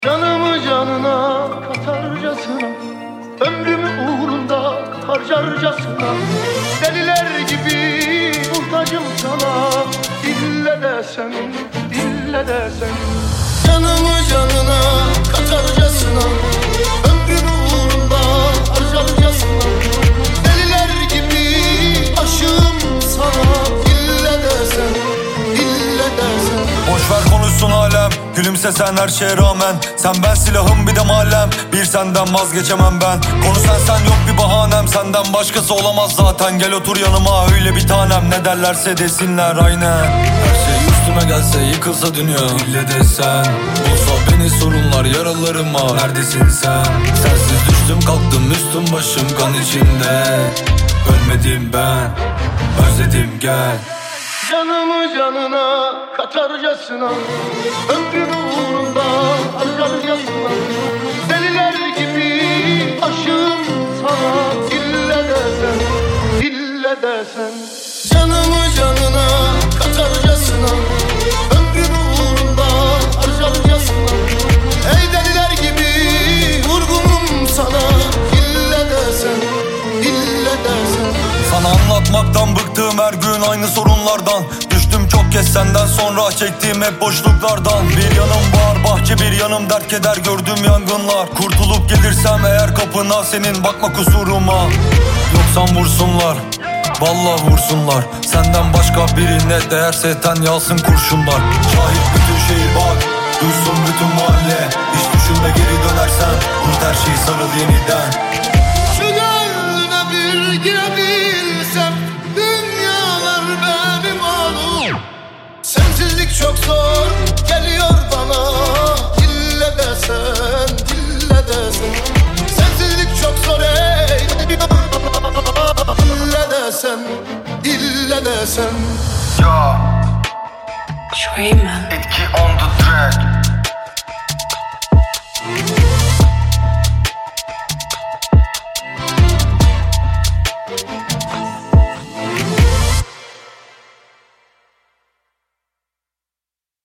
Canımı canına katarcasına, ömrümü uğrunda harcarcasına, deliler gibi muhtacım sana. İlle desem, ille desem. Canımı canına katarcasına, ömrümü uğrunda harcarcasına, deliler gibi aşığım sana. İlle desem, ille desem. Boşver konuşsun alem, gülümse sen her şeye rağmen. Sen ben silahım bir de mahallem, bir senden vazgeçemem ben. Konu sen yok bir bahanem, senden başkası olamaz zaten. Gel otur yanıma öyle bir tanem, ne derlerse desinler aynen. Her şey üstüme gelse yıkılsa dünya, ille de sen. Bulsa beni sorunlar yaralarıma, neredesin sen? Sensiz düştüm kalktım üstüm başım kan içinde. Ölmedim ben, özledim gel. Canımı canına katarcasına, ömrümü uğrunda harcarcasına, deliler gibi aşığım sana. İlle desen, ille desen. Canımı canına katarcasına, ömrümü uğrunda harcarcasına, ey deliler gibi vurgunum sana. İlle desen, ille desen. Sana anlatmaktan bıktım her gün aynı sorunlardan. Düştüm çok kez senden sonra, çektiğim hep boşluklardan. Bir yanım bağır bahçe, bir yanım dert keder, gördüğüm yangınlar. Kurtulup gelirsem eğer kapına senin, bakma kusuruma. Yoksan vursunlar, vallahi vursunlar. Senden başka birine değerse ten yalsın kurşunlar. Şahit bütün şehir bak, duysun bütün mahalle. Hiç düşünme geri dönersen, unut her şeyi sarıl yeniden. Şu gönlüne bir girebilsem, dünyalar benim olur. Sensizlik çok zor geliyor bana. İlle desen, ille desen. Sensizlik çok zor ey. İlle desen, ille desen. Yo, Trayman. etki on the track.